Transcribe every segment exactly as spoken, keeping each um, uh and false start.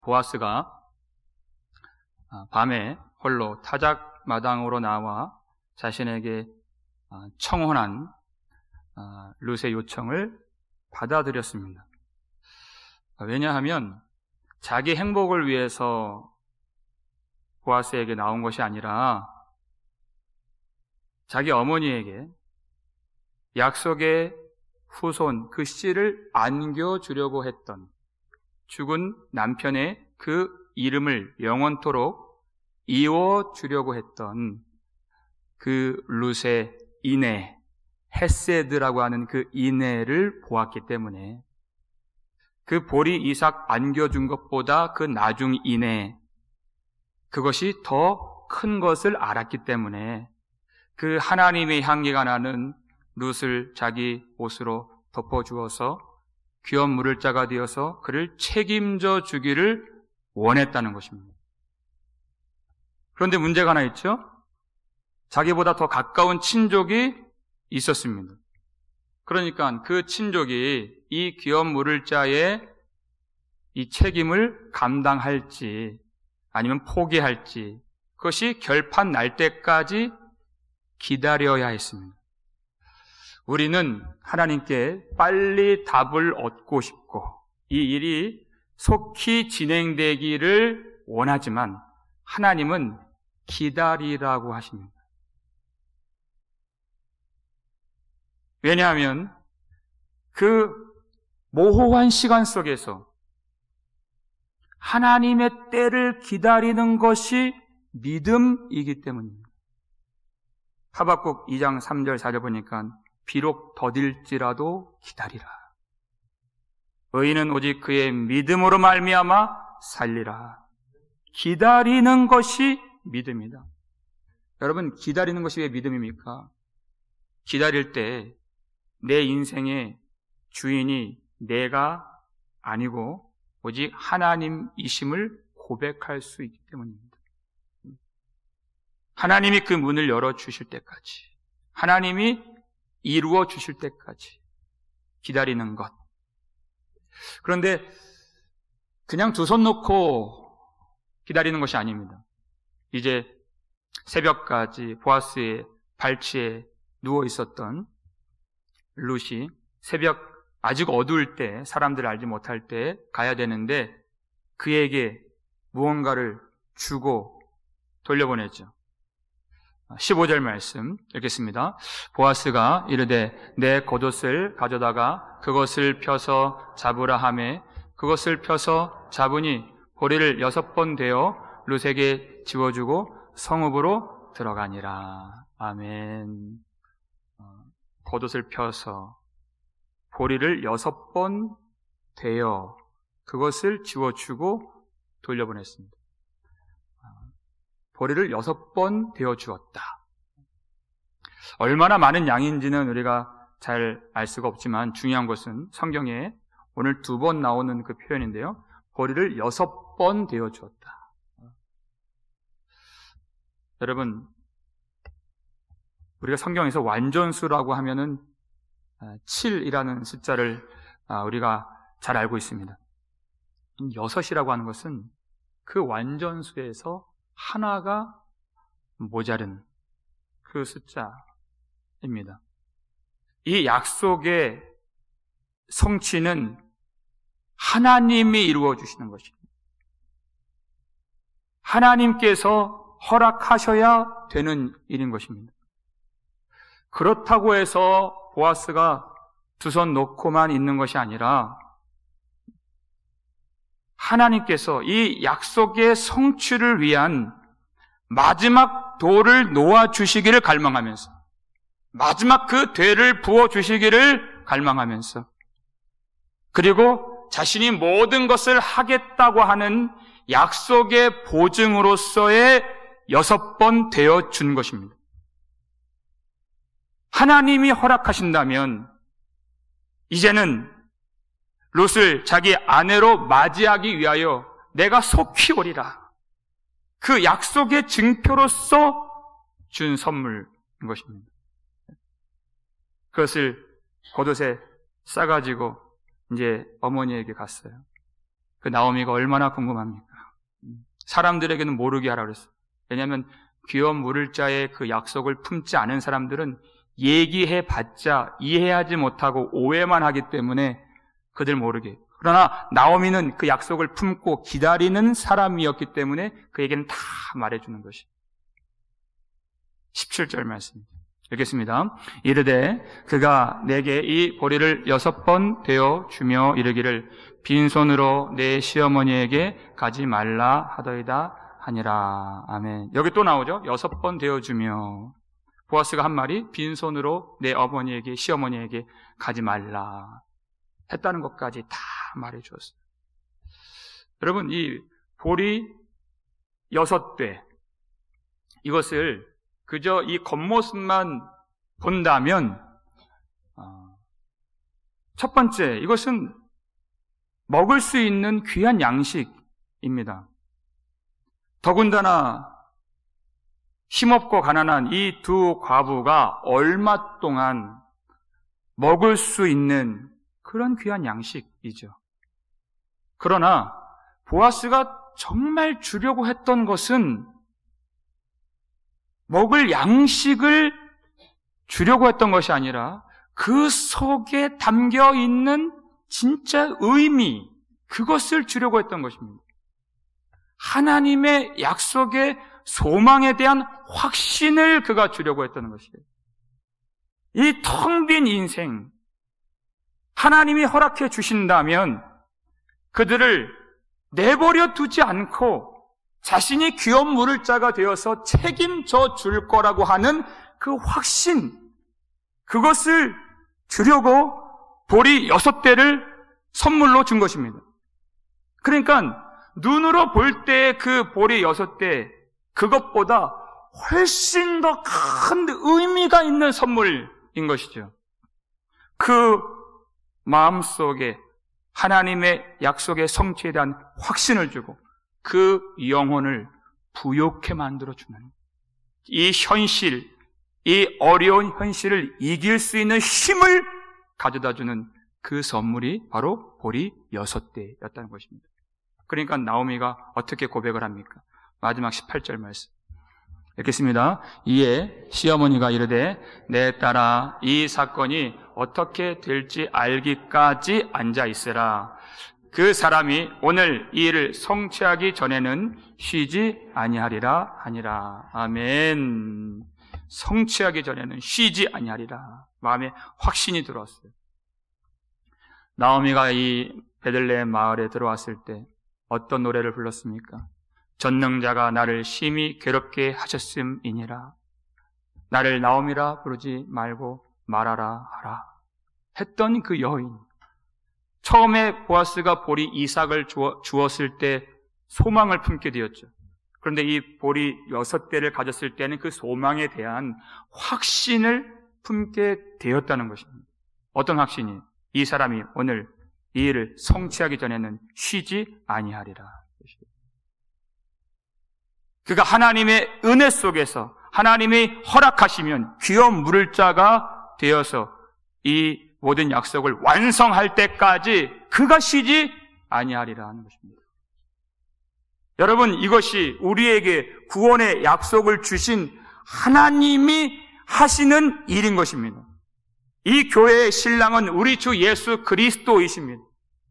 보아스가 밤에 홀로 타작마당으로 나와 자신에게 청혼한 룻의 요청을 받아들였습니다. 왜냐하면 자기 행복을 위해서 보아스에게 나온 것이 아니라 자기 어머니에게 약속의 후손 그 씨를 안겨주려고 했던, 죽은 남편의 그 이름을 영원토록 이어주려고 했던 그 룻의 인애, 헤세드라고 하는 그 인애를 보았기 때문에, 그 보리 이삭 안겨준 것보다 그 나중 인애, 그것이 더 큰 것을 알았기 때문에 그 하나님의 향기가 나는 룻을 자기 옷으로 덮어주어서 귀염 물을 자가 되어서 그를 책임져 주기를 원했다는 것입니다. 그런데 문제가 하나 있죠? 자기보다 더 가까운 친족이 있었습니다. 그러니까 그 친족이 이 귀염 물을 자의 이 책임을 감당할지 아니면 포기할지, 그것이 결판 날 때까지 기다려야 했습니다. 우리는 하나님께 빨리 답을 얻고 싶고 이 일이 속히 진행되기를 원하지만 하나님은 기다리라고 하십니다. 왜냐하면 그 모호한 시간 속에서 하나님의 때를 기다리는 것이 믿음이기 때문입니다. 하박국 이 장 삼 절 사 절 보니까 비록 더딜지라도 기다리라. 의인은 오직 그의 믿음으로 말미암아 살리라. 기다리는 것이 믿음이다. 여러분, 기다리는 것이 왜 믿음입니까? 기다릴 때 내 인생의 주인이 내가 아니고 오직 하나님이심을 고백할 수 있기 때문입니다. 하나님이 그 문을 열어주실 때까지, 하나님이 이루어 주실 때까지 기다리는 것. 그런데 그냥 두 손 놓고 기다리는 것이 아닙니다. 이제 새벽까지 보아스의 발치에 누워 있었던 룻이 새벽 아직 어두울 때, 사람들 알지 못할 때 가야 되는데 그에게 무언가를 주고 돌려보냈죠. 십오 절 말씀 읽겠습니다. 보아스가 이르되 내 겉옷을 가져다가 그것을 펴서 잡으라 하매 그것을 펴서 잡으니 보리를 여섯 번 되어 룻에게 지워주고 성읍으로 들어가니라. 아멘. 겉옷을 펴서 보리를 여섯 번 되어 그것을 지워주고 돌려보냈습니다. 보리를 여섯 번 되어 주었다. 얼마나 많은 양인지는 우리가 잘 알 수가 없지만 중요한 것은 성경에 오늘 두 번 나오는 그 표현인데요. 보리를 여섯 번 되어 주었다. 여러분, 우리가 성경에서 완전수라고 하면은 칠이라는 숫자를 우리가 잘 알고 있습니다. 여섯이라고 하는 것은 그 완전수에서 하나가 모자른 그 숫자입니다. 이 약속의 성취는 하나님이 이루어 주시는 것입니다. 하나님께서 허락하셔야 되는 일인 것입니다. 그렇다고 해서 보아스가 두 손 놓고만 있는 것이 아니라 하나님께서 이 약속의 성취를 위한 마지막 돌을 놓아주시기를 갈망하면서, 마지막 그 되를 부어주시기를 갈망하면서, 그리고 자신이 모든 것을 하겠다고 하는 약속의 보증으로서의 여섯 번 되어 준 것입니다. 하나님이 허락하신다면 이제는 룻을 자기 아내로 맞이하기 위하여 내가 속히 오리라. 그 약속의 증표로서 준 선물인 것입니다. 그것을 겉옷에 싸가지고 이제 어머니에게 갔어요. 그 나오미가 얼마나 궁금합니까? 사람들에게는 모르게 하라 그랬어요. 왜냐하면 귀염 물을 자의 그 약속을 품지 않은 사람들은 얘기해봤자 이해하지 못하고 오해만 하기 때문에 그들 모르게. 그러나 나오미는 그 약속을 품고 기다리는 사람이었기 때문에 그에게는 다 말해주는 것이. 십칠 절 말씀 읽겠습니다. 이르되 그가 내게 이 보리를 여섯 번 되어 주며 이르기를 빈손으로 내 시어머니에게 가지 말라 하더이다 하니라. 아멘. 여기 또 나오죠. 여섯 번 되어 주며. 보아스가 한 말이 빈손으로 내 어머니에게, 시어머니에게 가지 말라 했다는 것까지 다 말해 주었어요. 여러분, 이 보리 여섯 대, 이것을 그저 이 겉모습만 본다면, 첫 번째, 이것은 먹을 수 있는 귀한 양식입니다. 더군다나 힘없고 가난한 이 두 과부가 얼마 동안 먹을 수 있는 그런 귀한 양식이죠. 그러나 보아스가 정말 주려고 했던 것은 먹을 양식을 주려고 했던 것이 아니라 그 속에 담겨 있는 진짜 의미, 그것을 주려고 했던 것입니다. 하나님의 약속의 소망에 대한 확신을 그가 주려고 했다는 것이에요. 이 텅 빈 인생, 하나님이 허락해 주신다면 그들을 내버려 두지 않고 자신이 귀염 물을 자가 되어서 책임져 줄 거라고 하는 그 확신, 그것을 주려고 보리 여섯 대를 선물로 준 것입니다. 그러니까 눈으로 볼 때 그 보리 여섯 대, 그것보다 훨씬 더 큰 의미가 있는 선물인 것이죠. 그 마음속에 하나님의 약속의 성취에 대한 확신을 주고 그 영혼을 부욕해 만들어주는, 이 현실, 이 어려운 현실을 이길 수 있는 힘을 가져다주는 그 선물이 바로 보리 여섯 대였다는 것입니다. 그러니까 나오미가 어떻게 고백을 합니까? 마지막 십팔 절 말씀 읽겠습니다. 이에 시어머니가 이르되 내 딸아 이 사건이 어떻게 될지 알기까지 앉아 있으라. 그 사람이 오늘 이 일을 성취하기 전에는 쉬지 아니하리라 하니라. 아멘. 성취하기 전에는 쉬지 아니하리라. 마음에 확신이 들어왔어요. 나오미가 이 베들레헴 마을에 들어왔을 때 어떤 노래를 불렀습니까? 전능자가 나를 심히 괴롭게 하셨음이니라. 나를 나오미라 부르지 말고 말하라 하라 했던 그 여인. 처음에 보아스가 보리 이삭을 주었을 때 소망을 품게 되었죠. 그런데 이 보리 여섯 대를 가졌을 때는 그 소망에 대한 확신을 품게 되었다는 것입니다. 어떤 확신이? 이 사람이 오늘 이 일을 성취하기 전에는 쉬지 아니하리라. 그가 하나님의 은혜 속에서 하나님이 허락하시면 귀염 물을 자가 되어서 이 모든 약속을 완성할 때까지 그가 쉬지 아니하리라 하는 것입니다. 여러분, 이것이 우리에게 구원의 약속을 주신 하나님이 하시는 일인 것입니다. 이 교회의 신랑은 우리 주 예수 그리스도이십니다.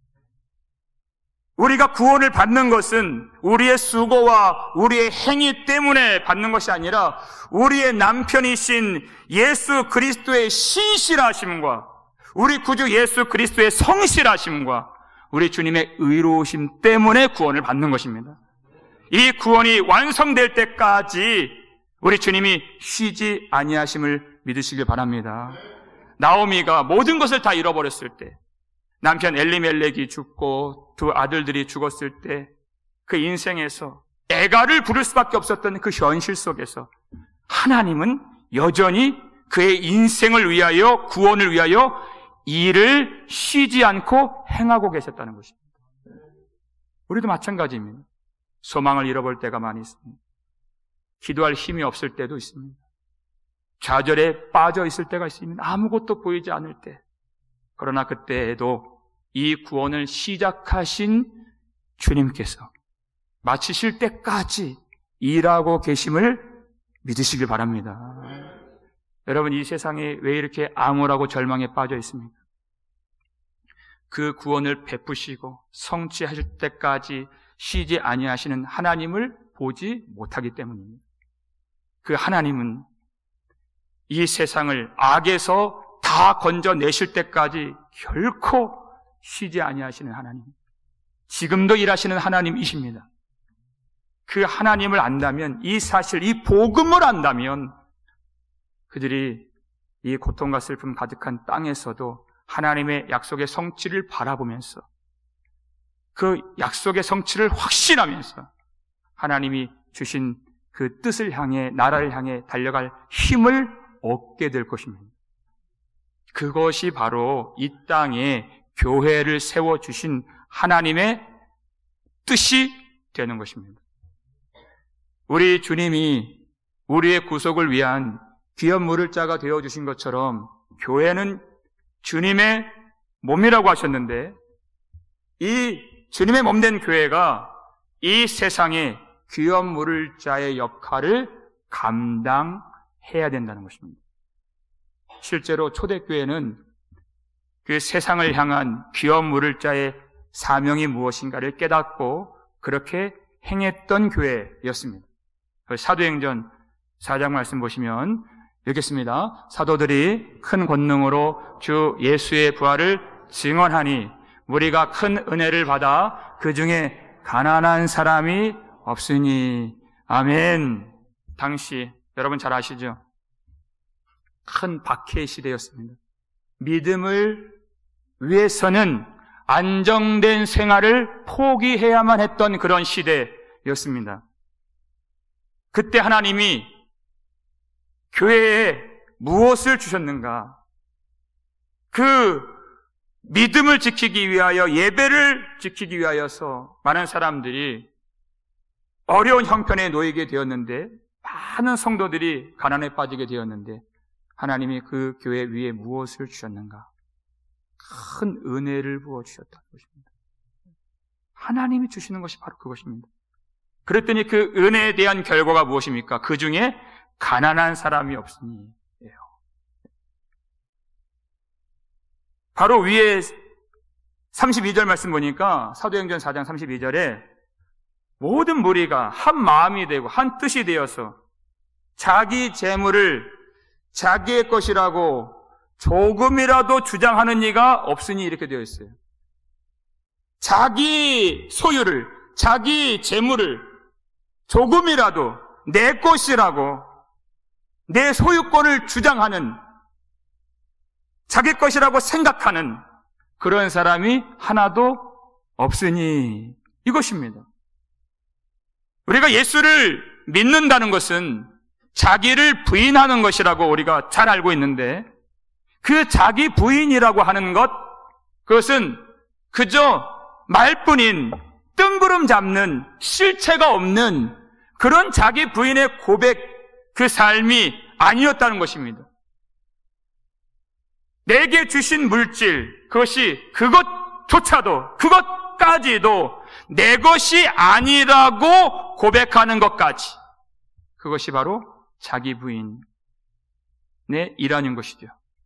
우리가 구원을 받는 것은 우리의 수고와 우리의 행위 때문에 받는 것이 아니라 우리의 남편이신 예수 그리스도의 신실하심과 우리 구주 예수 그리스도의 성실하심과 우리 주님의 의로우심 때문에 구원을 받는 것입니다. 이 구원이 완성될 때까지 우리 주님이 쉬지 아니하심을 믿으시길 바랍니다. 나오미가 모든 것을 다 잃어버렸을 때, 남편 엘리멜렉이 죽고 두 아들들이 죽었을 때 그 인생에서 애가를 부를 수밖에 없었던 그 현실 속에서 하나님은 여전히 그의 인생을 위하여, 구원을 위하여 일을 쉬지 않고 행하고 계셨다는 것입니다. 우리도 마찬가지입니다. 소망을 잃어볼 때가 많이 있습니다. 기도할 힘이 없을 때도 있습니다. 좌절에 빠져 있을 때가 있습니다. 아무것도 보이지 않을 때. 그러나 그때에도 이 구원을 시작하신 주님께서 마치실 때까지 일하고 계심을 믿으시길 바랍니다. 여러분, 이 세상에 왜 이렇게 암울하고 절망에 빠져 있습니까? 그 구원을 베푸시고 성취하실 때까지 쉬지 아니하시는 하나님을 보지 못하기 때문입니다. 그 하나님은 이 세상을 악에서 다 건져내실 때까지 결코 쉬지 아니하시는 하나님, 지금도 일하시는 하나님이십니다. 그 하나님을 안다면, 이 사실, 이 복음을 안다면 그들이 이 고통과 슬픔 가득한 땅에서도 하나님의 약속의 성취를 바라보면서 그 약속의 성취를 확신하면서 하나님이 주신 그 뜻을 향해, 나라를 향해 달려갈 힘을 얻게 될 것입니다. 그것이 바로 이 땅에 교회를 세워주신 하나님의 뜻이 되는 것입니다. 우리 주님이 우리의 구속을 위한 귀한 물을 자가 되어주신 것처럼 교회는 주님의 몸이라고 하셨는데, 이 주님의 몸된 교회가 이 세상에 귀한 물을 자의 역할을 감당해야 된다는 것입니다. 실제로 초대교회는 그 세상을 향한 귀한 물을 자의 사명이 무엇인가를 깨닫고 그렇게 행했던 교회였습니다. 사도행전 사 장 말씀 보시면 읽겠습니다. 사도들이 큰 권능으로 주 예수의 부활을 증언하니 우리가 큰 은혜를 받아 그 중에 가난한 사람이 없으니. 아멘. 당시 여러분 잘 아시죠? 큰 박해 시대였습니다. 믿음을 위해서는 안정된 생활을 포기해야만 했던 그런 시대였습니다. 그때 하나님이 교회에 무엇을 주셨는가? 그 믿음을 지키기 위하여, 예배를 지키기 위하여서 많은 사람들이 어려운 형편에 놓이게 되었는데, 많은 성도들이 가난에 빠지게 되었는데, 하나님이 그 교회 위에 무엇을 주셨는가? 큰 은혜를 부어주셨다는 것입니다. 하나님이 주시는 것이 바로 그것입니다. 그랬더니 그 은혜에 대한 결과가 무엇입니까? 그 중에 가난한 사람이 없으니. 바로 위에 삼십이 절 말씀 보니까 사도행전 사 장 삼십이 절에 모든 무리가 한 마음이 되고 한 뜻이 되어서 자기 재물을 자기의 것이라고 조금이라도 주장하는 이가 없으니, 이렇게 되어 있어요. 자기 소유를, 자기 재물을 조금이라도 내 것이라고, 내 소유권을 주장하는, 자기 것이라고 생각하는 그런 사람이 하나도 없으니, 이것입니다. 우리가 예수를 믿는다는 것은 자기를 부인하는 것이라고 우리가 잘 알고 있는데, 그 자기 부인이라고 하는 것, 그것은 그저 말뿐인, 뜬구름 잡는, 실체가 없는 그런 자기 부인의 고백, 그 삶이 아니었다는 것입니다. 내게 주신 물질, 그것이 그것조차도, 그것까지도 내 것이 아니라고 고백하는 것까지, 그것이 바로 자기 부인의 일하는 것이죠.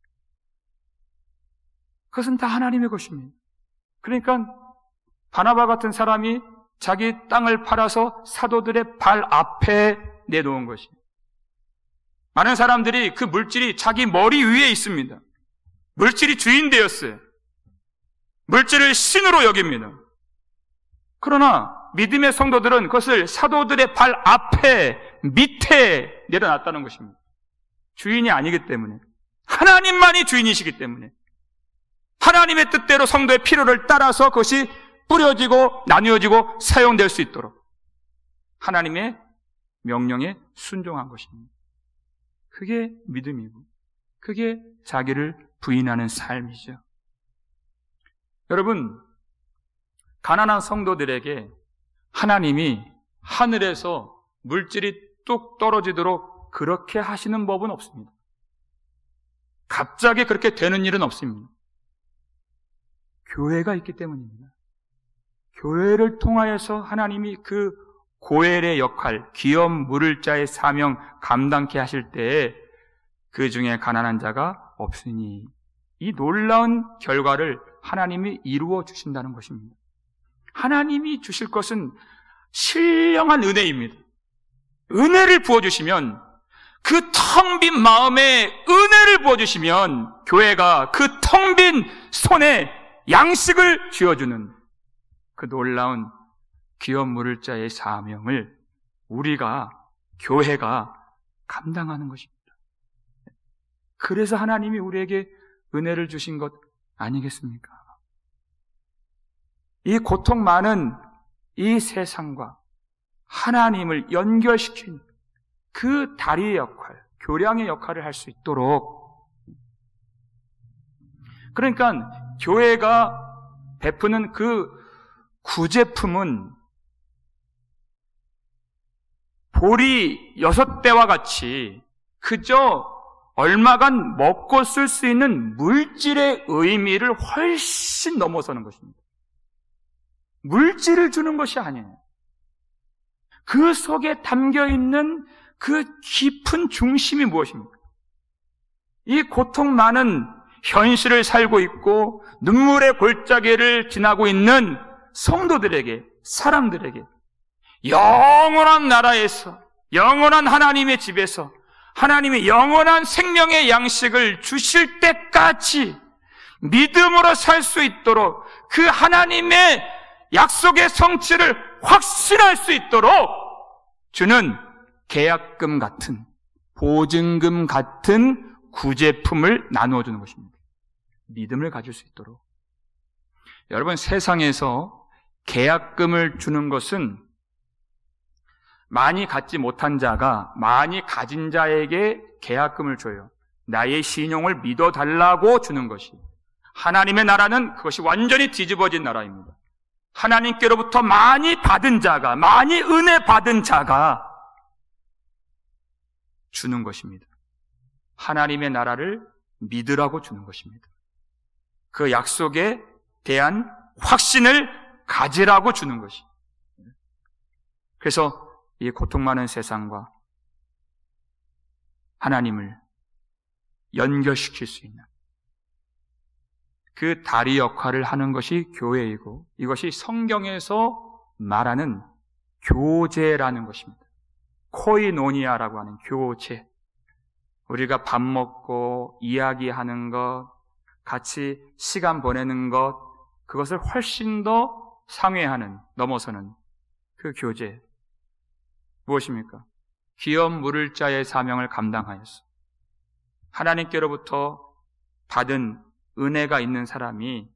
그것은 다 하나님의 것입니다. 그러니까 바나바 같은 사람이 자기 땅을 팔아서 사도들의 발 앞에 내놓은 것입니다. 많은 사람들이 그 물질이 자기 머리 위에 있습니다. 물질이 주인 되었어요. 물질을 신으로 여깁니다. 그러나 믿음의 성도들은 그것을 사도들의 발 앞에, 밑에 내려놨다는 것입니다. 주인이 아니기 때문에, 하나님만이 주인이시기 때문에, 하나님의 뜻대로 성도의 필요를 따라서 그것이 뿌려지고 나누어지고 사용될 수 있도록 하나님의 명령에 순종한 것입니다. 그게 믿음이고, 그게 자기를 부인하는 삶이죠. 여러분, 가난한 성도들에게 하나님이 하늘에서 물질이 뚝 떨어지도록 그렇게 하시는 법은 없습니다. 갑자기 그렇게 되는 일은 없습니다. 교회가 있기 때문입니다. 교회를 통하여서 하나님이 그 고엘의 역할, 기업 물을 자의 사명 감당케 하실 때에 그 중에 가난한 자가 없으니 이 놀라운 결과를 하나님이 이루어 주신다는 것입니다. 하나님이 주실 것은 신령한 은혜입니다. 은혜를 부어주시면, 그 텅 빈 마음에 은혜를 부어주시면 교회가 그 텅 빈 손에 양식을 쥐어주는 그 놀라운 기업 물을 자의 사명을 우리가, 교회가 감당하는 것입니다. 그래서 하나님이 우리에게 은혜를 주신 것 아니겠습니까? 이 고통 많은 이 세상과 하나님을 연결시킨 그 다리의 역할, 교량의 역할을 할 수 있도록, 그러니까 교회가 베푸는 그 구제품은 보리 여섯 대와 같이 그저 얼마간 먹고 쓸 수 있는 물질의 의미를 훨씬 넘어서는 것입니다. 물질을 주는 것이 아니에요. 그 속에 담겨있는 그 깊은 중심이 무엇입니까? 이 고통 많은 현실을 살고 있고 눈물의 골짜기를 지나고 있는 성도들에게, 사람들에게 영원한 나라에서, 영원한 하나님의 집에서 하나님의 영원한 생명의 양식을 주실 때까지 믿음으로 살 수 있도록, 그 하나님의 약속의 성취를 확신할 수 있도록 주는 계약금 같은, 보증금 같은 구제품을 나누어주는 것입니다. 믿음을 가질 수 있도록. 여러분, 세상에서 계약금을 주는 것은 많이 갖지 못한 자가 많이 가진 자에게 계약금을 줘요. 나의 신용을 믿어달라고 주는 것이. 하나님의 나라는 그것이 완전히 뒤집어진 나라입니다. 하나님께로부터 많이 받은 자가, 많이 은혜 받은 자가 주는 것입니다. 하나님의 나라를 믿으라고 주는 것입니다. 그 약속에 대한 확신을 가지라고 주는 것이. 그래서 이 고통 많은 세상과 하나님을 연결시킬 수 있는 그 다리 역할을 하는 것이 교회이고, 이것이 성경에서 말하는 교제라는 것입니다. 코이노니아라고 하는 교제. 우리가 밥 먹고 이야기하는 것, 같이 시간 보내는 것, 그것을 훨씬 더 상회하는, 넘어서는 그 교제. 무엇입니까? 기업 물을 자의 사명을 감당하였어. 하나님께로부터 받은 은혜가 있는 사람이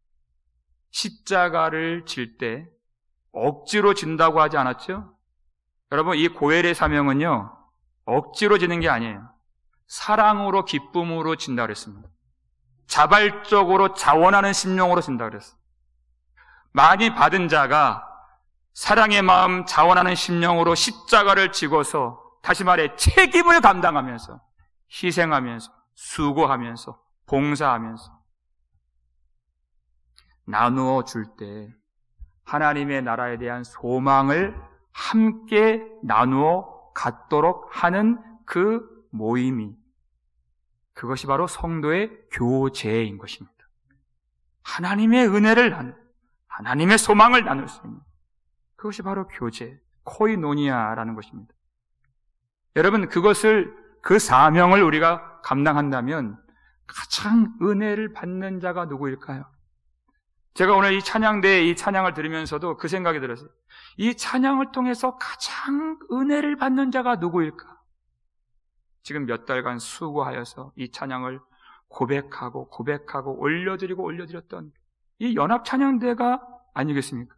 십자가를 질 때 억지로 진다고 하지 않았죠? 여러분, 이 고엘의 사명은요, 억지로 지는 게 아니에요. 사랑으로, 기쁨으로 진다 그랬습니다. 자발적으로 자원하는 심령으로 진다 그랬어요. 많이 받은 자가 사랑의 마음, 자원하는 심령으로 십자가를 지고서, 다시 말해 책임을 감당하면서, 희생하면서, 수고하면서, 봉사하면서 나누어 줄 때 하나님의 나라에 대한 소망을 함께 나누어 갖도록 하는 그 모임이, 그것이 바로 성도의 교제인 것입니다. 하나님의 은혜를 나누, 하나님의 소망을 나눌 수 있는 그것이 바로 교제, 코이노니아라는 것입니다. 여러분, 그것을, 그 사명을 우리가 감당한다면 가장 은혜를 받는 자가 누구일까요? 제가 오늘 이 찬양대에 이 찬양을 들으면서도 그 생각이 들었어요. 이 찬양을 통해서 가장 은혜를 받는 자가 누구일까? 지금 몇 달간 수고하여서 이 찬양을 고백하고 고백하고 올려드리고 올려드렸던 이 연합 찬양대가 아니겠습니까?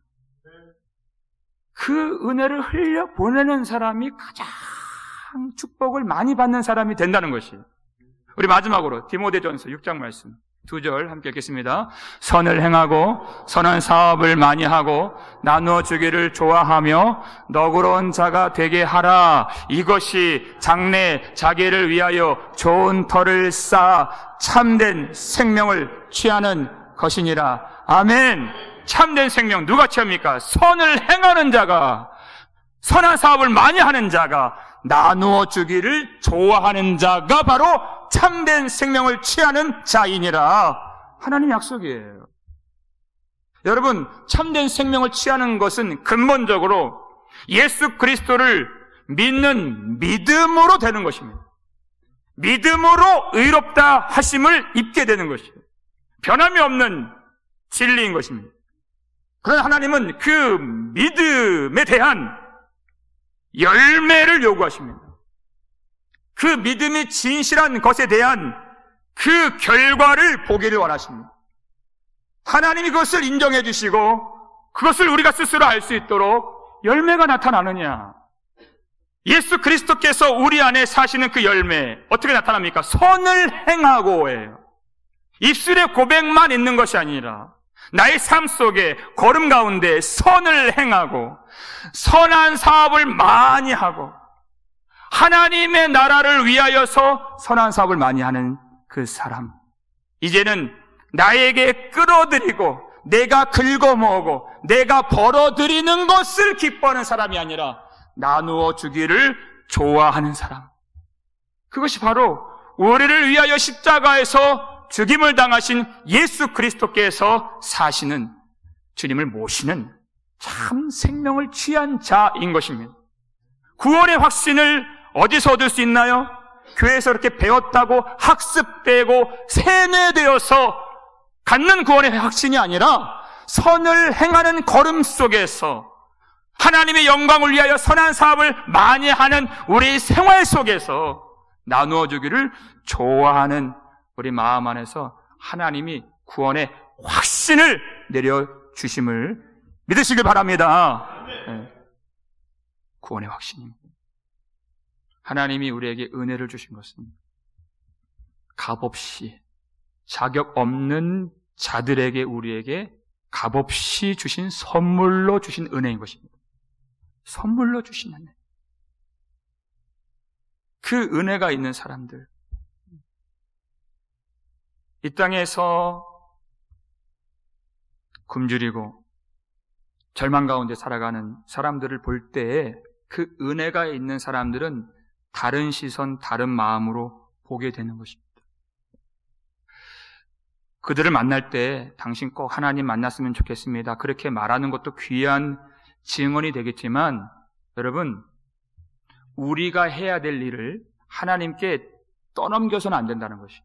그 은혜를 흘려 보내는 사람이 가장 축복을 많이 받는 사람이 된다는 것이. 우리 마지막으로 디모데전서 육 장 말씀 두 절 함께 읽겠습니다. 선을 행하고 선한 사업을 많이 하고 나누어 주기를 좋아하며 너그러운 자가 되게 하라. 이것이 장래 자기를 위하여 좋은 터를 쌓아 참된 생명을 취하는 것이니라. 아멘. 참된 생명 누가 취합니까? 선을 행하는 자가, 선한 사업을 많이 하는 자가, 나누어 주기를 좋아하는 자가 바로 참된 생명을 취하는 자이니라. 하나님 약속이에요. 여러분, 참된 생명을 취하는 것은 근본적으로 예수 그리스도를 믿는 믿음으로 되는 것입니다. 믿음으로 의롭다 하심을 입게 되는 것이에요. 변함이 없는 진리인 것입니다. 그러나 하나님은 그 믿음에 대한 열매를 요구하십니다. 그 믿음이 진실한 것에 대한 그 결과를 보기를 원하십니다. 하나님이 그것을 인정해 주시고 그것을 우리가 스스로 알 수 있도록 열매가 나타나느냐. 예수 그리스도께서 우리 안에 사시는 그 열매 어떻게 나타납니까? 선을 행하고예요. 입술의 고백만 있는 것이 아니라 나의 삶 속에 걸음 가운데 선을 행하고 선한 사업을 많이 하고 하나님의 나라를 위하여서 선한 사업을 많이 하는 그 사람. 이제는 나에게 끌어들이고 내가 긁어모으고 내가 벌어들이는 것을 기뻐하는 사람이 아니라 나누어 주기를 좋아하는 사람. 그것이 바로 우리를 위하여 십자가에서 죽임을 당하신 예수 그리스도께서 사시는, 주님을 모시는 참 생명을 취한 자인 것입니다. 구원의 확신을 어디서 얻을 수 있나요? 교회에서 이렇게 배웠다고 학습되고 세뇌되어서 갖는 구원의 확신이 아니라 선을 행하는 걸음 속에서 하나님의 영광을 위하여 선한 사업을 많이 하는 우리 생활 속에서 나누어 주기를 좋아하는 우리 마음 안에서 하나님이 구원의 확신을 내려주심을 믿으시길 바랍니다. 네. 구원의 확신입니다. 하나님이 우리에게 은혜를 주신 것은 값없이, 자격 없는 자들에게 우리에게 값없이 주신 선물로 주신 은혜인 것입니다. 선물로 주신 은혜. 그 은혜가 있는 사람들, 이 땅에서 굶주리고 절망 가운데 살아가는 사람들을 볼 때에 그 은혜가 있는 사람들은 다른 시선, 다른 마음으로 보게 되는 것입니다. 그들을 만날 때 당신 꼭 하나님 만났으면 좋겠습니다. 그렇게 말하는 것도 귀한 증언이 되겠지만 여러분, 우리가 해야 될 일을 하나님께 떠넘겨서는 안 된다는 것이에요.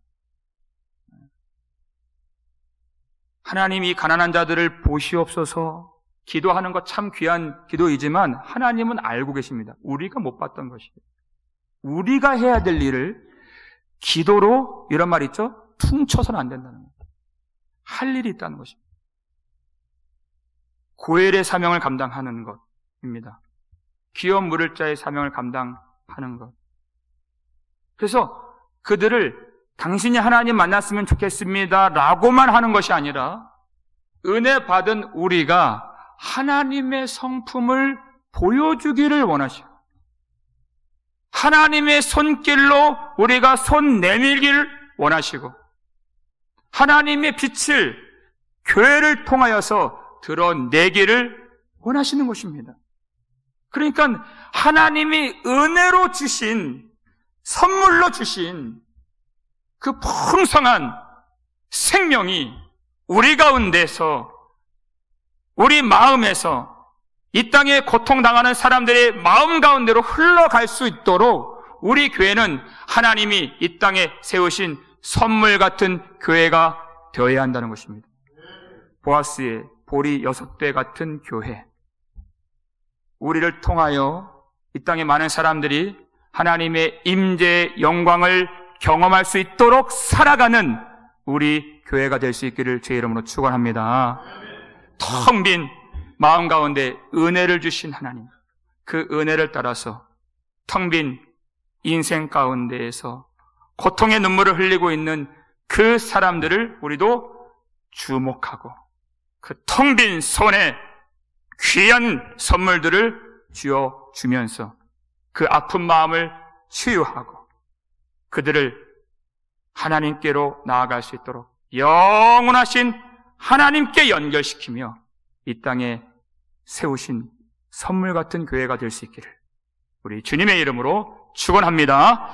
하나님 이 가난한 자들을 보시옵소서 기도하는 것 참 귀한 기도이지만 하나님은 알고 계십니다. 우리가 못 봤던 것이에요. 우리가 해야 될 일을 기도로, 이런 말 있죠? 퉁쳐서는 안 된다는 거예요. 할 일이 있다는 것입니다. 고엘의 사명을 감당하는 것입니다. 기업 물을 자의 사명을 감당하는 것. 그래서 그들을 당신이 하나님 만났으면 좋겠습니다 라고만 하는 것이 아니라 은혜 받은 우리가 하나님의 성품을 보여주기를 원하시고 하나님의 손길로 우리가 손 내밀기를 원하시고 하나님의 빛을 교회를 통하여서 드러내기를 원하시는 것입니다. 그러니까 하나님이 은혜로 주신, 선물로 주신 그 풍성한 생명이 우리 가운데서, 우리 마음에서 이 땅에 고통당하는 사람들의 마음 가운데로 흘러갈 수 있도록 우리 교회는 하나님이 이 땅에 세우신 선물 같은 교회가 되어야 한다는 것입니다. 보아스의 보리 여섯 대 같은 교회. 우리를 통하여 이 땅에 많은 사람들이 하나님의 임재의 영광을 경험할 수 있도록 살아가는 우리 교회가 될 수 있기를 주의 이름으로 축원합니다. 텅 빈 마음 가운데 은혜를 주신 하나님, 그 은혜를 따라서 텅 빈 인생 가운데에서 고통의 눈물을 흘리고 있는 그 사람들을 우리도 주목하고 그 텅 빈 손에 귀한 선물들을 쥐어 주면서 그 아픈 마음을 치유하고 그들을 하나님께로 나아갈 수 있도록 영원하신 하나님께 연결시키며 이 땅에 세우신 선물 같은 교회가 될 수 있기를 우리 주님의 이름으로 축원합니다.